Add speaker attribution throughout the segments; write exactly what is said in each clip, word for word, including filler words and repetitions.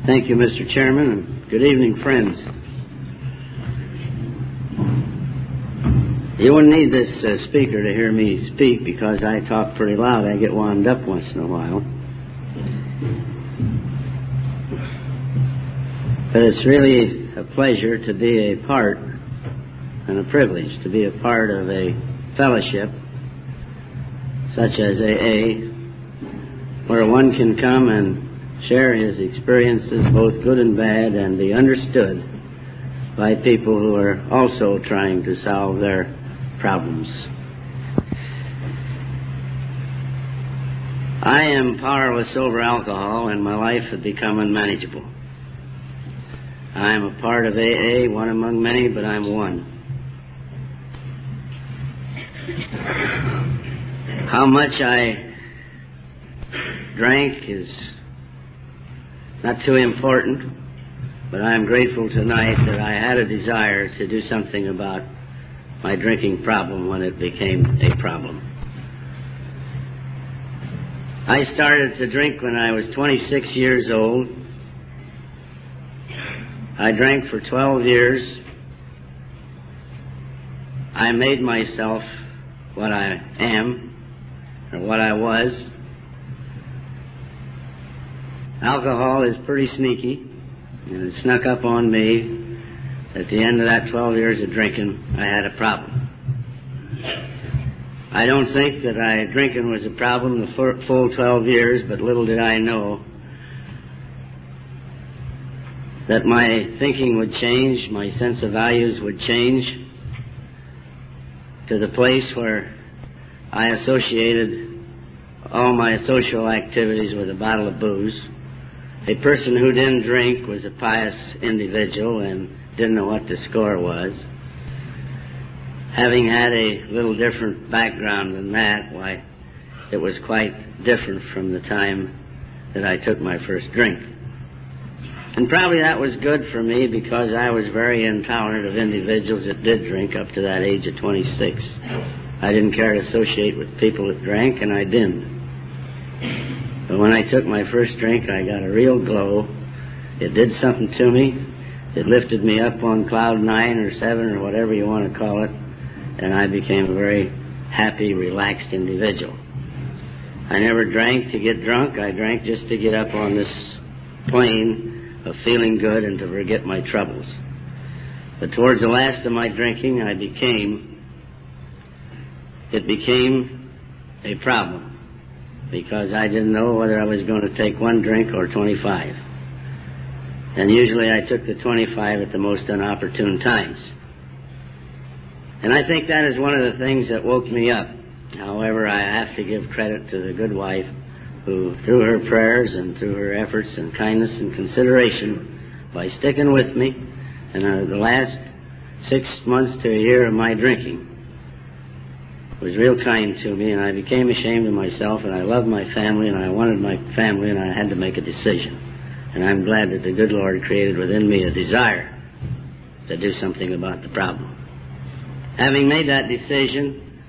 Speaker 1: Thank you, Mister Chairman, and good evening, friends. You wouldn't need this uh, speaker to hear me speak because I talk pretty loud. I get wound up once in a while. But it's really a pleasure to be a part and a privilege to be a part of a fellowship such as A A, where one can come and share his experiences, both good and bad, and be understood by people who are also trying to solve their problems. I am powerless over alcohol, and my life had become unmanageable. I am a part of A A, one among many, but I'm one. How much I drank is not too important, but I'm grateful tonight that I had a desire to do something about my drinking problem when it became a problem. I started to drink when I was twenty-six years old. I drank for twelve years. I made myself what I am, or what I was. Alcohol is pretty sneaky, and it snuck up on me. At the end of that twelve years of drinking, I had a problem. I don't think that I drinking was a problem the full twelve years, but little did I know that my thinking would change, my sense of values would change to the place where I associated all my social activities with a bottle of booze. A person who didn't drink was a pious individual and didn't know what the score was. Having had a little different background than that, why, it was quite different from the time that I took my first drink. And probably that was good for me because I was very intolerant of individuals that did drink up to that age of twenty-six. I didn't care to associate with people that drank, and I didn't. But when I took my first drink, I got a real glow. It did something to me. It lifted me up on cloud nine or seven or whatever you want to call it, and I became a very happy, relaxed individual. I never drank to get drunk. I drank just to get up on this plane of feeling good and to forget my troubles. But towards the last of my drinking, I became, it became a problem, because I didn't know whether I was going to take one drink or twenty-five. And usually I took the twenty-five at the most inopportune times. And I think that is one of the things that woke me up. However, I have to give credit to the good wife who, through her prayers and through her efforts and kindness and consideration, by sticking with me, and uh, the last six months to a year of my drinking, was real kind to me, and I became ashamed of myself, and I loved my family, and I wanted my family, and I had to make a decision. And I'm glad that the good Lord created within me a desire to do something about the problem. Having made that decision,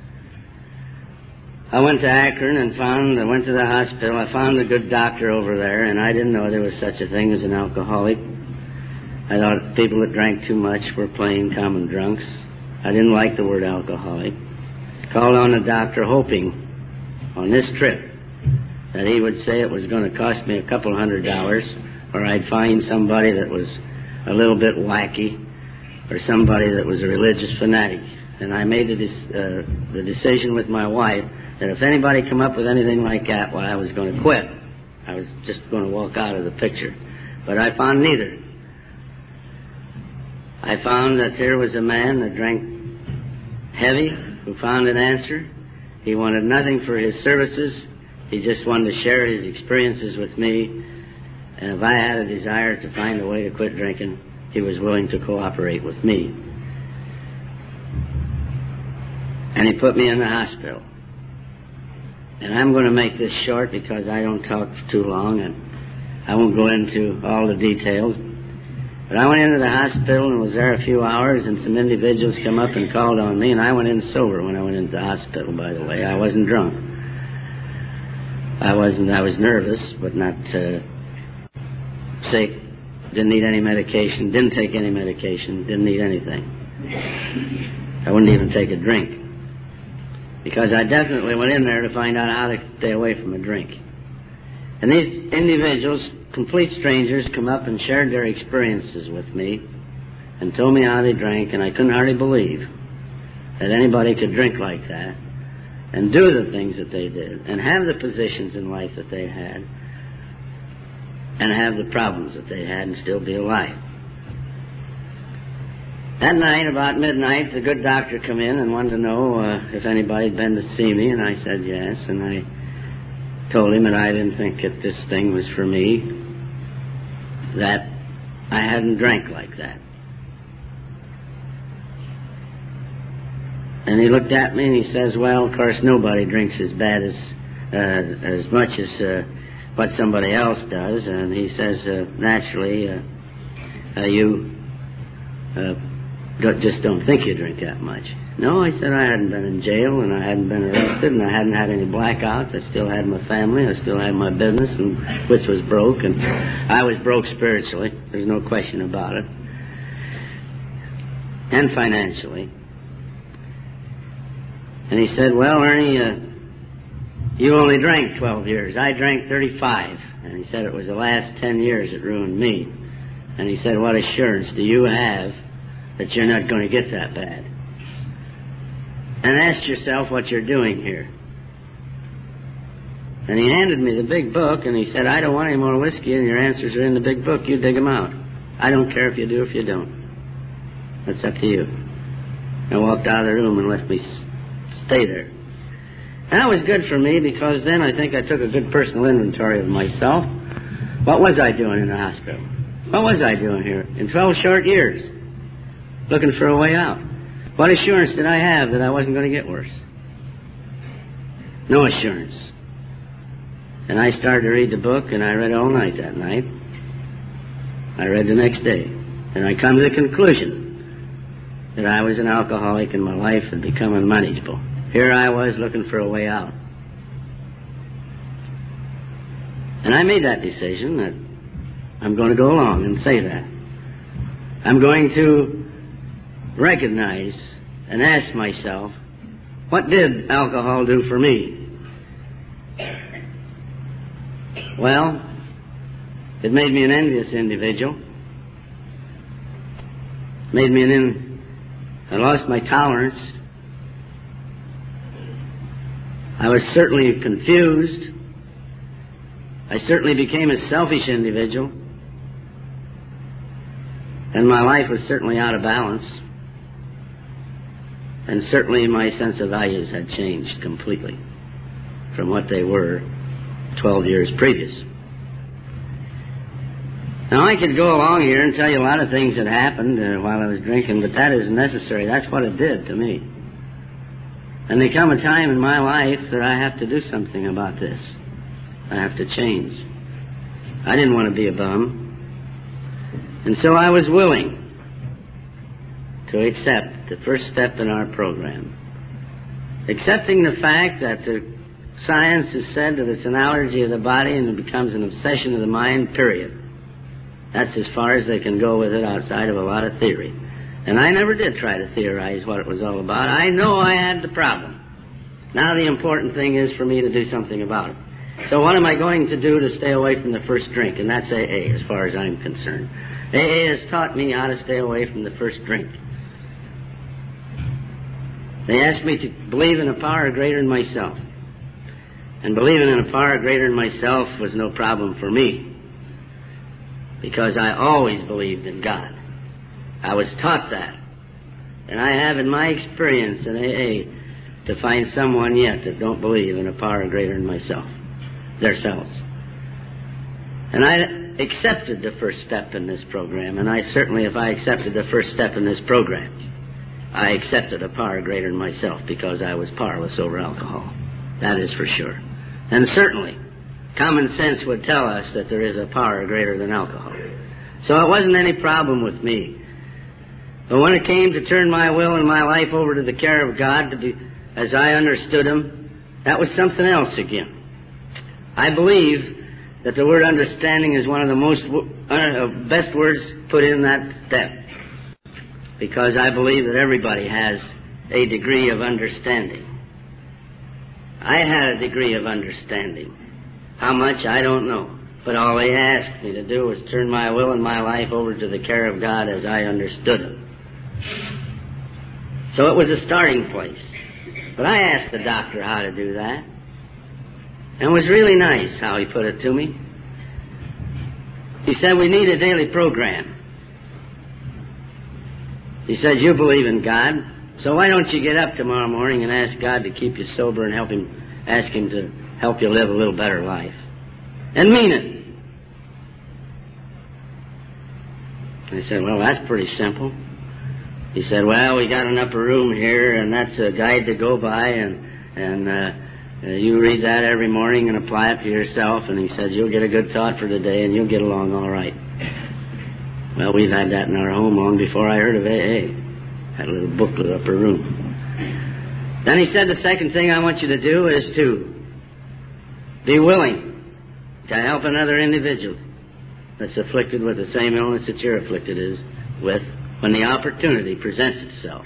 Speaker 1: I went to Akron and found, I went to the hospital, I found a good doctor over there, and I didn't know there was such a thing as an alcoholic. I thought people that drank too much were plain common drunks. I didn't like the word alcoholic. Called on the doctor hoping on this trip that he would say it was going to cost me a couple hundred dollars, or I'd find somebody that was a little bit wacky, or somebody that was a religious fanatic. And I made the, uh, the decision with my wife that if anybody come up with anything like that, well, I was going to quit. I was just going to walk out of the picture. But I found neither. I found that there was a man that drank heavy, who found an answer. He wanted nothing for his services. He just wanted to share his experiences with me. And if I had a desire to find a way to quit drinking, he was willing to cooperate with me. And he put me in the hospital. And I'm going to make this short because I don't talk for too long, and I won't go into all the details. But I went into the hospital and was there a few hours, and some individuals come up and called on me, and I went in sober when I went into the hospital, by the way. I wasn't drunk. I wasn't, I was nervous, but not uh, sick. Didn't need any medication, didn't take any medication, didn't need anything. I wouldn't even take a drink. Because I definitely went in there to find out how to stay away from a drink. And these individuals, complete strangers, come up and shared their experiences with me and told me how they drank, and I couldn't hardly believe that anybody could drink like that and do the things that they did and have the positions in life that they had and have the problems that they had and still be alive. That night, about midnight, the good doctor come in and wanted to know uh, if anybody had been to see me, and I said yes, and I told him that I didn't think that this thing was for me, that I hadn't drank like that. And he looked at me and he says, well, of course, nobody drinks as bad as uh, as much as uh, what somebody else does. And he says, uh, naturally, uh, uh, you uh, don't, just don't think you drink that much. No, I said, I hadn't been in jail and I hadn't been arrested and I hadn't had any blackouts. I still had my family. I still had my business, and which was broke. And I was broke spiritually. There's no question about it. And financially. And he said, well, Ernie, uh, you only drank twelve years. I drank thirty-five. And he said it was the last ten years that ruined me. And he said, what assurance do you have that you're not going to get that bad? And ask yourself what you're doing here. And he handed me the big book, and he said, I don't want any more whiskey, and your answers are in the big book. You dig them out. I don't care if you do or if you don't. That's up to you. I walked out of the room and left me stay there. And that was good for me, because then I think I took a good personal inventory of myself. What was I doing in the hospital? What was I doing here in twelve short years? Looking for a way out. What assurance did I have that I wasn't going to get worse? No assurance. And I started to read the book, and I read all night that night. I read the next day. And I come to the conclusion that I was an alcoholic and my life had become unmanageable. Here I was looking for a way out. And I made that decision that I'm going to go along and say that. I'm going to recognize and ask myself, what did alcohol do for me? Well, it made me an envious individual. It made me an in... I lost my tolerance. I was certainly confused. I certainly became a selfish individual. And my life was certainly out of balance. And certainly my sense of values had changed completely from what they were twelve years previous. Now, I could go along here and tell you a lot of things that happened uh, while I was drinking, but that isn't necessary. That's what it did to me. And there come a time in my life that I have to do something about this. I have to change. I didn't want to be a bum. And so I was willing to accept the first step in our program. Accepting the fact that the science has said that it's an allergy of the body and it becomes an obsession of the mind, period. That's as far as they can go with it outside of a lot of theory. And I never did try to theorize what it was all about. I know I had the problem. Now the important thing is for me to do something about it. So what am I going to do to stay away from the first drink? And that's A A as far as I'm concerned. A A has taught me how to stay away from the first drink. They asked me to believe in a power greater than myself. And believing in a power greater than myself was no problem for me, because I always believed in God. I was taught that. And I have in my experience in A A to find someone yet that don't believe in a power greater than myself, themselves. And I accepted the first step in this program, and I certainly, if I accepted the first step in this program, I accepted a power greater than myself, because I was powerless over alcohol. That is for sure. And certainly, common sense would tell us that there is a power greater than alcohol. So it wasn't any problem with me. But when it came to turn my will and my life over to the care of God, to be, as I understood Him, that was something else again. I believe that the word understanding is one of the most uh, best words put in that step, because I believe that everybody has a degree of understanding. I had a degree of understanding. How much, I don't know. But all they asked me to do was turn my will and my life over to the care of God as I understood it. So it was a starting place. But I asked the doctor how to do that. And it was really nice how he put it to me. He said, we need a daily program. He said, you believe in God, so why don't you get up tomorrow morning and ask God to keep you sober and help him, ask him to help you live a little better life. And mean it. I said, well, that's pretty simple. He said, well, we got an upper room here, and that's a guide to go by, and, and uh, uh, you read that every morning and apply it to yourself. And he said, you'll get a good thought for the day, and you'll get along all right. Well, we've had that in our home long before I heard of A A. Had a little booklet, upper room. Then he said, the second thing I want you to do is to be willing to help another individual that's afflicted with the same illness that you're afflicted is with when the opportunity presents itself.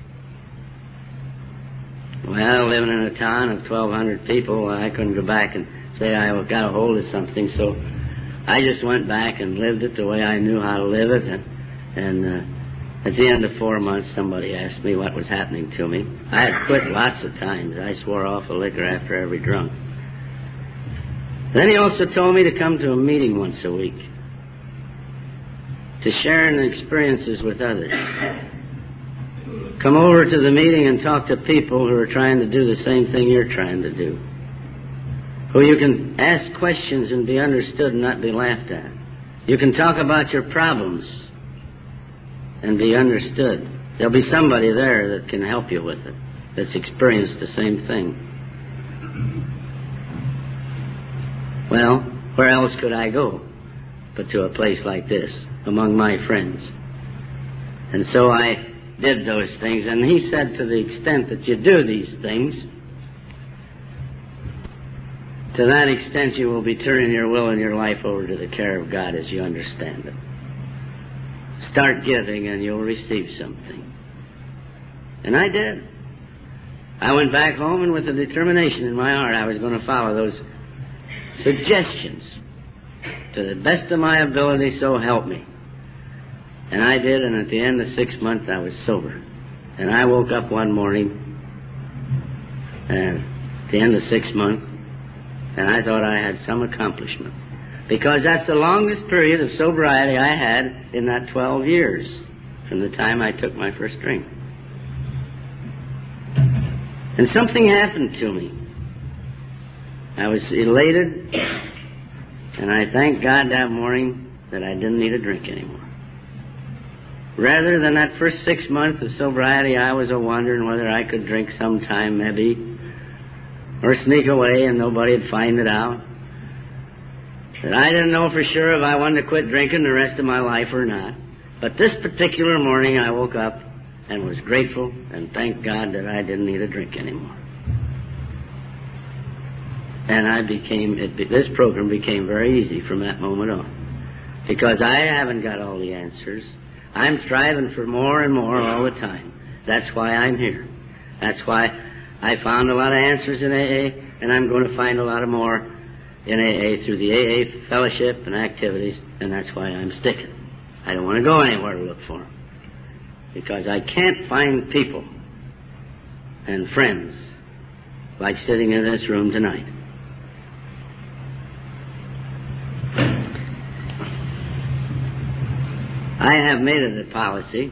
Speaker 1: Well, living in a town of twelve hundred people, I couldn't go back and say I got a hold of something, so I just went back and lived it the way I knew how to live it. And, and uh, at the end of four months, somebody asked me what was happening to me. I had quit lots of times. I swore off of liquor after every drunk. Then he also told me to come to a meeting once a week, to share in experiences with others. Come over to the meeting and talk to people who are trying to do the same thing you're trying to do, who you can ask questions and be understood and not be laughed at. You can talk about your problems and be understood. There'll be somebody there that can help you with it, that's experienced the same thing. Well, where else could I go but to a place like this, among my friends? And so I did those things, and he said, to the extent that you do these things, to that extent you will be turning your will and your life over to the care of God as you understand it. Start giving and you'll receive something. And I did. I went back home, and with a determination in my heart I was going to follow those suggestions to the best of my ability, so help me. And I did, and at the end of six months I was sober. And I woke up one morning and at the end of six months, and I thought I had some accomplishment, because that's the longest period of sobriety I had in that twelve years from the time I took my first drink. And something happened to me. I was elated, and I thanked God that morning that I didn't need a drink anymore. Rather than that first six months of sobriety, I was a-wondering whether I could drink sometime, maybe, or sneak away and nobody would find it out. That I didn't know for sure if I wanted to quit drinking the rest of my life or not. But this particular morning I woke up and was grateful and thanked God that I didn't need a drink anymore. And I became, it, this program became very easy from that moment on. Because I haven't got all the answers. I'm striving for more and more all the time. That's why I'm here. That's why I found a lot of answers in A A, and I'm going to find a lot of more in A A through the A A fellowship and activities, and that's why I'm sticking. I don't want to go anywhere to look for them, because I can't find people and friends like sitting in this room tonight. I have made it a policy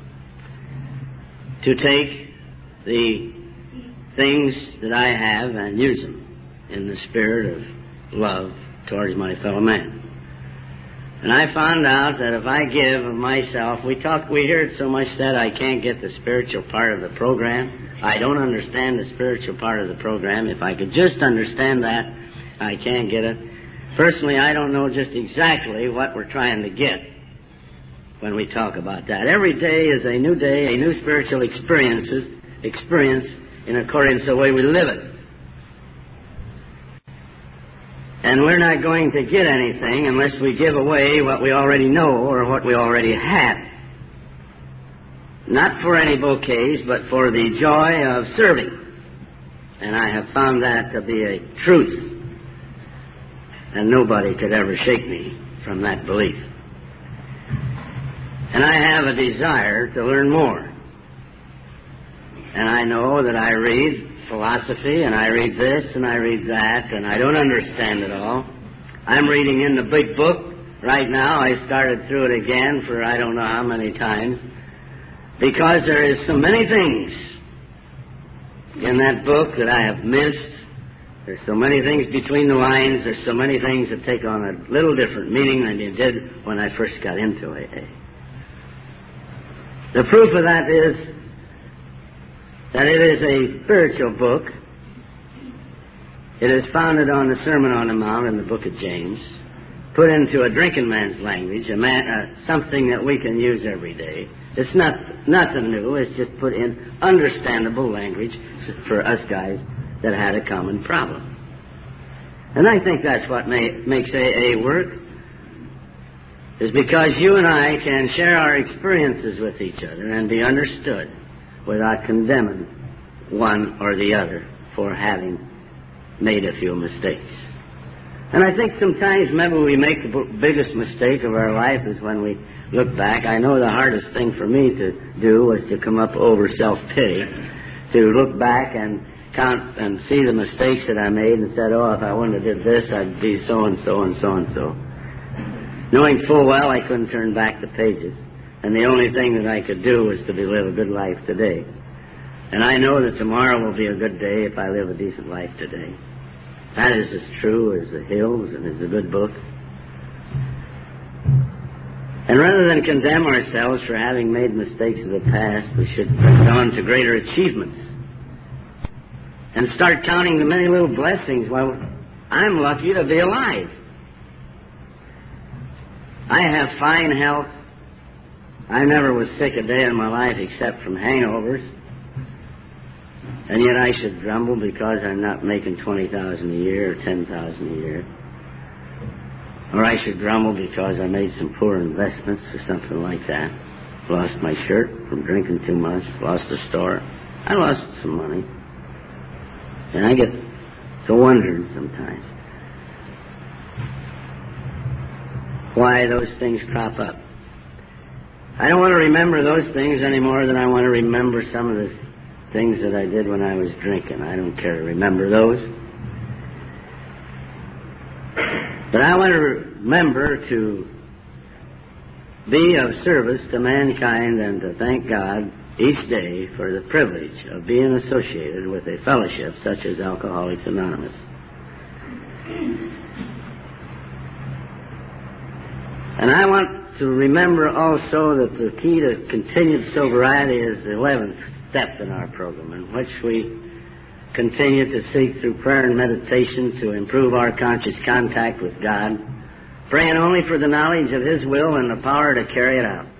Speaker 1: to take the things that I have and use them in the spirit of love towards my fellow man. And I found out that if I give of myself, we talk, we hear it so much that I can't get the spiritual part of the program. I don't understand the spiritual part of the program. If I could just understand that, I can't get it. Personally, I don't know just exactly what we're trying to get when we talk about that. Every day is a new day, a new spiritual experiences, experience in accordance to the way we live it. And we're not going to get anything unless we give away what we already know or what we already have. Not for any bouquets, but for the joy of serving. And I have found that to be a truth. And nobody could ever shake me from that belief. And I have a desire to learn more. And I know that I read philosophy, and I read this, and I read that, and I don't understand it all. I'm reading in the big book right now. I started through it again for I don't know how many times, because there is so many things in that book that I have missed. There's so many things between the lines. There's so many things that take on a little different meaning than you did when I first got into A A. The proof of that is that it is a spiritual book. It is founded on the Sermon on the Mount in the book of James, put into a drinking man's language, a man, uh, something that we can use every day. It's not nothing new. It's just put in understandable language for us guys that had a common problem. And I think that's what may, makes A A work, is because you and I can share our experiences with each other and be understood without condemning one or the other for having made a few mistakes. And I think sometimes maybe we make the biggest mistake of our life is when we look back. I know the hardest thing for me to do was to come up over self-pity, to look back and count and see the mistakes that I made and said, oh, if I wouldn't have did this, I'd be so-and-so and so-and-so. Knowing full well I couldn't turn back the pages. And the only thing that I could do was to live a good life today. And I know that tomorrow will be a good day if I live a decent life today. That is as true as the hills and as a good book. And rather than condemn ourselves for having made mistakes of the past, we should press on to greater achievements and start counting the many little blessings. Well, I'm lucky to be alive. I have fine health. I never was sick a day in my life except from hangovers. And yet I should grumble because I'm not making twenty thousand dollars a year or ten thousand dollars a year. Or I should grumble because I made some poor investments or something like that. Lost my shirt from drinking too much. Lost a store. I lost some money. And I get to wondering sometimes why those things crop up. I don't want to remember those things any more than I want to remember some of the things that I did when I was drinking. I don't care to remember those. But I want to remember to be of service to mankind and to thank God each day for the privilege of being associated with a fellowship such as Alcoholics Anonymous. And I want to remember also that the key to continued sobriety is the eleventh step in our program, in which we continue to seek through prayer and meditation to improve our conscious contact with God, praying only for the knowledge of His will and the power to carry it out.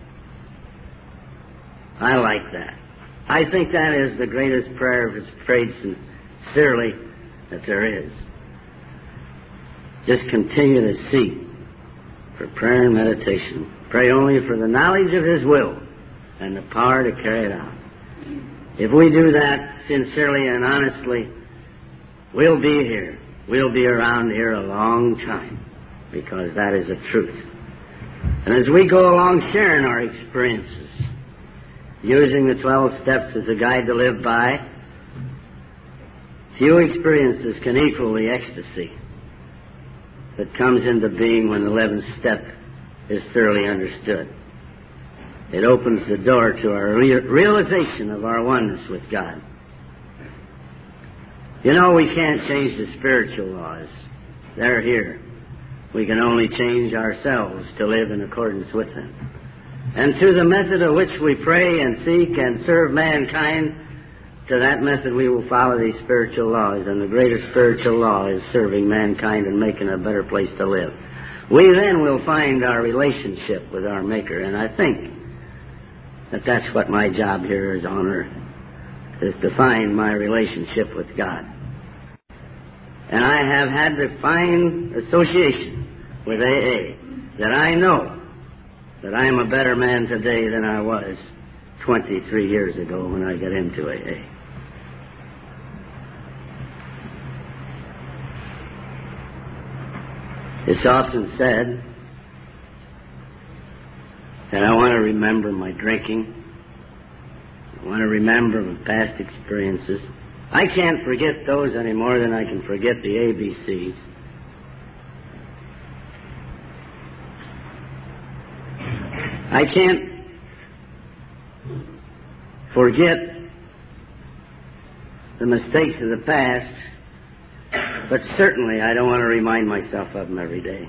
Speaker 1: I like that. I think that is the greatest prayer, if it's prayed sincerely, that there is. Just continue to seek for prayer and meditation. Pray only for the knowledge of His will and the power to carry it out. If we do that sincerely and honestly, we'll be here. We'll be around here a long time, because that is the truth. And as we go along sharing our experiences, using the twelve steps as a guide to live by, few experiences can equal the ecstasy that comes into being when the eleventh step is thoroughly understood. It opens the door to our rea- realization of our oneness with God. You know, we can't change the spiritual laws. They're here. We can only change ourselves to live in accordance with them. And to the method of which we pray and seek and serve mankind, to that method we will follow these spiritual laws. And the greatest spiritual law is serving mankind and making a better place to live. We then will find our relationship with our Maker. And I think that that's what my job here is on earth, is to find my relationship with God. And I have had the fine association with A A that I know that I am a better man today than I was twenty-three years ago when I got into A A. It's often said that I want to remember my drinking. I want to remember my past experiences. I can't forget those any more than I can forget the A B Cs. I can't forget the mistakes of the past, but certainly I don't want to remind myself of them every day.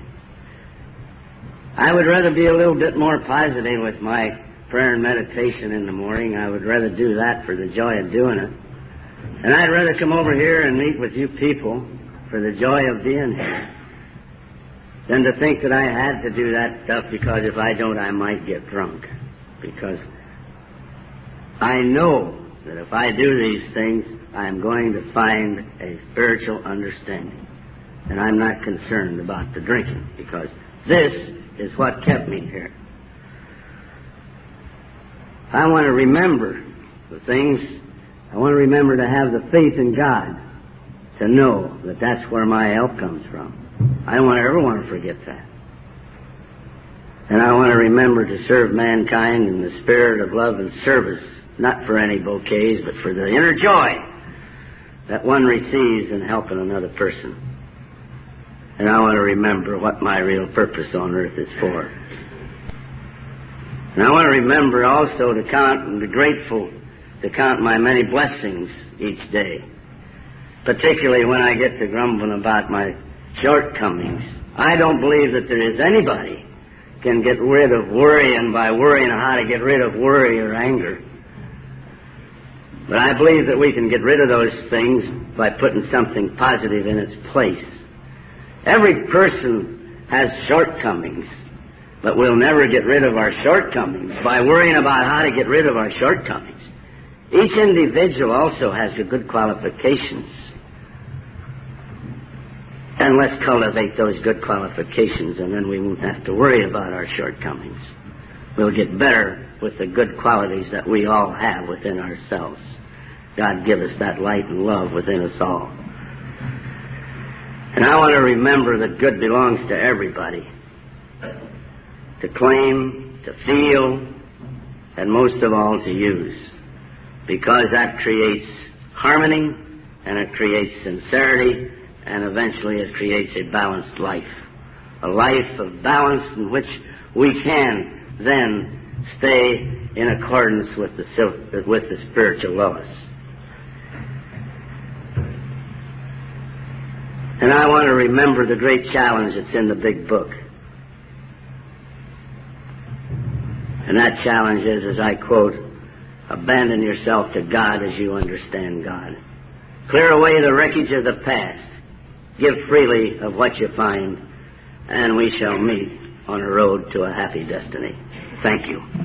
Speaker 1: I would rather be a little bit more positive with my prayer and meditation in the morning. I would rather do that for the joy of doing it. And I'd rather come over here and meet with you people for the joy of being here than to think that I had to do that stuff because if I don't, I might get drunk. Because I know that if I do these things, I'm going to find a spiritual understanding. And I'm not concerned about the drinking because this is what kept me here. I want to remember the things. I want to remember to have the faith in God to know that that's where my help comes from. I don't want to ever want to forget that. And I want to remember to serve mankind in the spirit of love and service, not for any bouquets, but for the inner joy that one receives in helping another person. And I want to remember what my real purpose on earth is for. And I want to remember also to count and be grateful to count my many blessings each day, particularly when I get to grumbling about my shortcomings. I don't believe that there is anybody can get rid of worrying by worrying how to get rid of worry or anger. But I believe that we can get rid of those things by putting something positive in its place. Every person has shortcomings, but we'll never get rid of our shortcomings by worrying about how to get rid of our shortcomings. Each individual also has the good qualifications. And let's cultivate those good qualifications, and then we won't have to worry about our shortcomings. We'll get better with the good qualities that we all have within ourselves. God give us that light and love within us all. And I want to remember that good belongs to everybody. To claim, to feel, and most of all to use. Because that creates harmony, and it creates sincerity, and eventually it creates a balanced life. A life of balance in which we can then stay in accordance with the, with the spiritual laws. And I want to remember the great challenge that's in the big book. And that challenge is, as I quote, abandon yourself to God as you understand God. Clear away the wreckage of the past. Give freely of what you find, and we shall meet on a road to a happy destiny. Thank you.